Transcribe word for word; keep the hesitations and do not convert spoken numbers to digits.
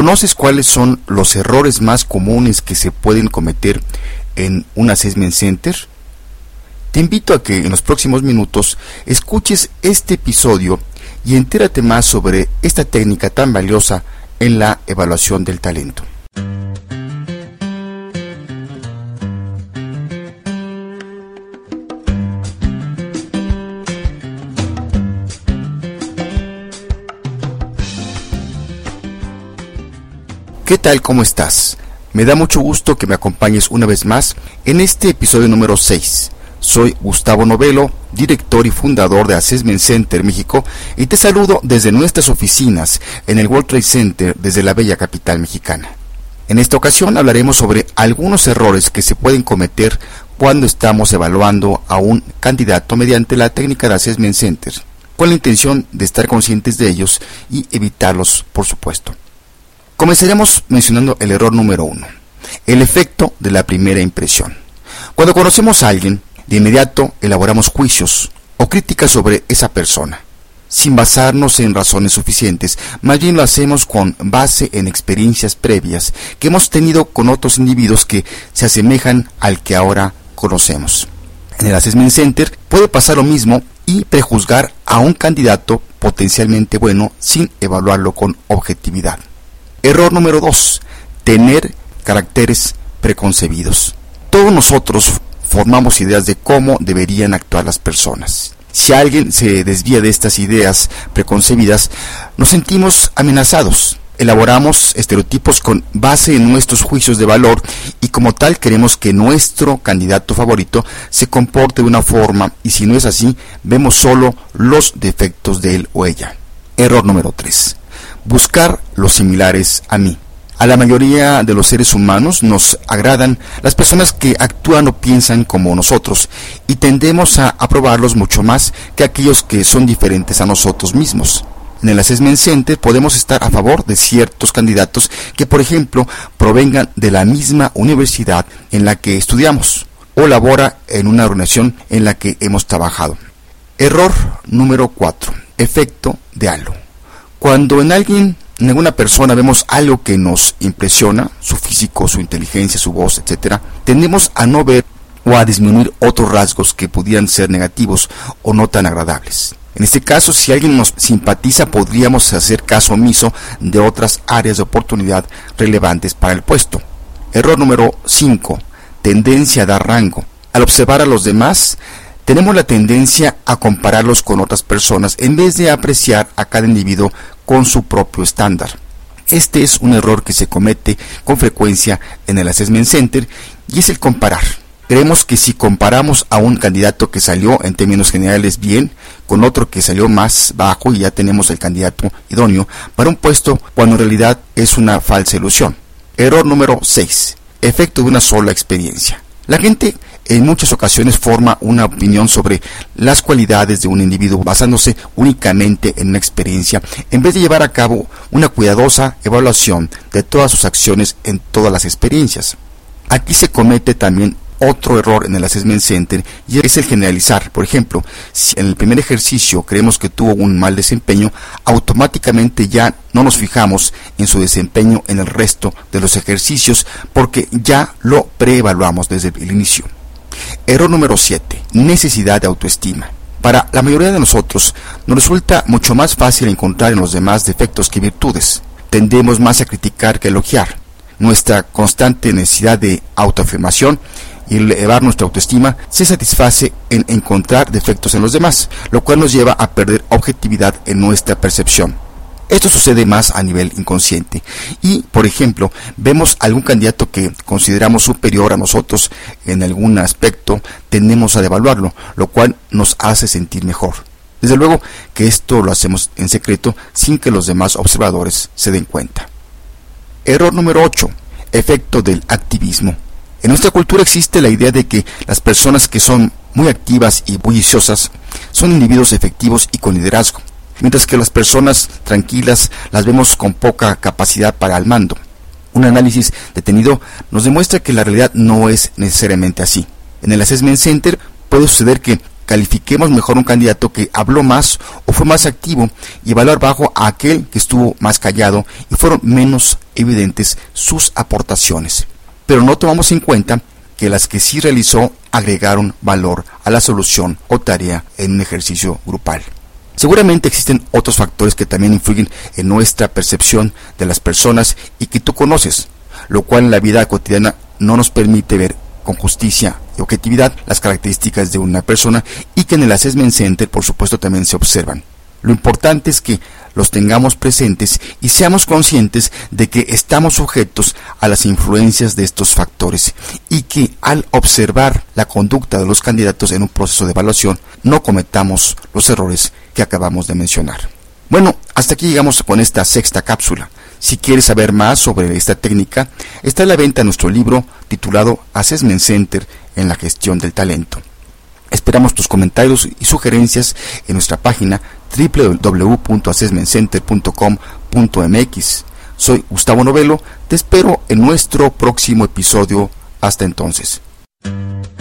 ¿Conoces cuáles son los errores más comunes que se pueden cometer en un Assessment Center? Te invito a que en los próximos minutos escuches este episodio y entérate más sobre esta técnica tan valiosa en la evaluación del talento. ¿Qué tal? ¿Cómo estás? Me da mucho gusto que me acompañes una vez más en este episodio número seis. Soy Gustavo Novelo, director y fundador de Assessment Center México, y te saludo desde nuestras oficinas en el World Trade Center desde la bella capital mexicana. En esta ocasión hablaremos sobre algunos errores que se pueden cometer cuando estamos evaluando a un candidato mediante la técnica de Assessment Center, con la intención de estar conscientes de ellos y evitarlos, por supuesto. Comenzaremos mencionando el error número uno, el efecto de la primera impresión. Cuando conocemos a alguien, de inmediato elaboramos juicios o críticas sobre esa persona, sin basarnos en razones suficientes. Más bien lo hacemos con base en experiencias previas que hemos tenido con otros individuos que se asemejan al que ahora conocemos. En el Assessment Center puede pasar lo mismo y prejuzgar a un candidato potencialmente bueno sin evaluarlo con objetividad. Error número dos, tener caracteres preconcebidos. Todos nosotros formamos ideas de cómo deberían actuar las personas. Si alguien se desvía de estas ideas preconcebidas, nos sentimos amenazados. Elaboramos estereotipos con base en nuestros juicios de valor y como tal queremos que nuestro candidato favorito se comporte de una forma, y si no es así, vemos solo los defectos de él o ella. Error número tres. Buscar los similares a mí. A la mayoría de los seres humanos nos agradan las personas que actúan o piensan como nosotros y tendemos a aprobarlos mucho más que aquellos que son diferentes a nosotros mismos. En el Assessment Center podemos estar a favor de ciertos candidatos que, por ejemplo, provengan de la misma universidad en la que estudiamos o labora en una organización en la que hemos trabajado. Error número cuatro. Efecto de halo. Cuando en alguien, en alguna persona vemos algo que nos impresiona, su físico, su inteligencia, su voz, etcétera, tendemos a no ver o a disminuir otros rasgos que pudieran ser negativos o no tan agradables. En este caso, si alguien nos simpatiza, podríamos hacer caso omiso de otras áreas de oportunidad relevantes para el puesto. Error número cinco. Tendencia a dar rango. Al observar a los demás, tenemos la tendencia a compararlos con otras personas en vez de apreciar a cada individuo con su propio estándar. Este es un error que se comete con frecuencia en el Assessment Center y es el comparar. Creemos que si comparamos a un candidato que salió en términos generales bien con otro que salió más bajo, y ya tenemos el candidato idóneo para un puesto, cuando en realidad es una falsa ilusión. Error número seis. Efecto de una sola experiencia. La gente en muchas ocasiones forma una opinión sobre las cualidades de un individuo basándose únicamente en una experiencia, en vez de llevar a cabo una cuidadosa evaluación de todas sus acciones en todas las experiencias. Aquí se comete también otro error en el Assessment Center, y es el generalizar. Por ejemplo, si en el primer ejercicio creemos que tuvo un mal desempeño, automáticamente ya no nos fijamos en su desempeño en el resto de los ejercicios porque ya lo preevaluamos desde el inicio. Error número siete. Necesidad de autoestima. Para la mayoría de nosotros nos resulta mucho más fácil encontrar en los demás defectos que virtudes. Tendemos más a criticar que a elogiar. Nuestra constante necesidad de autoafirmación y elevar nuestra autoestima se satisface en encontrar defectos en los demás, lo cual nos lleva a perder objetividad en nuestra percepción. Esto sucede más a nivel inconsciente y, por ejemplo, vemos algún candidato que consideramos superior a nosotros en algún aspecto, tendemos a devaluarlo, lo cual nos hace sentir mejor. Desde luego que esto lo hacemos en secreto sin que los demás observadores se den cuenta. Error número ocho. Efecto del activismo. En nuestra cultura existe la idea de que las personas que son muy activas y bulliciosas son individuos efectivos y con liderazgo, mientras que las personas tranquilas las vemos con poca capacidad para el mando. Un análisis detenido nos demuestra que la realidad no es necesariamente así. En el Assessment Center puede suceder que califiquemos mejor un candidato que habló más o fue más activo y evaluar bajo a aquel que estuvo más callado y fueron menos evidentes sus aportaciones. Pero no tomamos en cuenta que las que sí realizó agregaron valor a la solución o tarea en un ejercicio grupal. Seguramente existen otros factores que también influyen en nuestra percepción de las personas y que tú conoces, lo cual en la vida cotidiana no nos permite ver con justicia y objetividad las características de una persona y que en el Assessment Center por supuesto también se observan. Lo importante es que los tengamos presentes y seamos conscientes de que estamos sujetos a las influencias de estos factores y que al observar la conducta de los candidatos en un proceso de evaluación no cometamos los errores que acabamos de mencionar. Bueno, hasta aquí llegamos con esta sexta cápsula. Si quieres saber más sobre esta técnica, está a la venta nuestro libro titulado Assessment Center en la gestión del talento. Esperamos tus comentarios y sugerencias en nuestra página doble u doble u doble u punto assessment center punto com punto m x. Soy Gustavo Novelo, te espero en nuestro próximo episodio. Hasta entonces.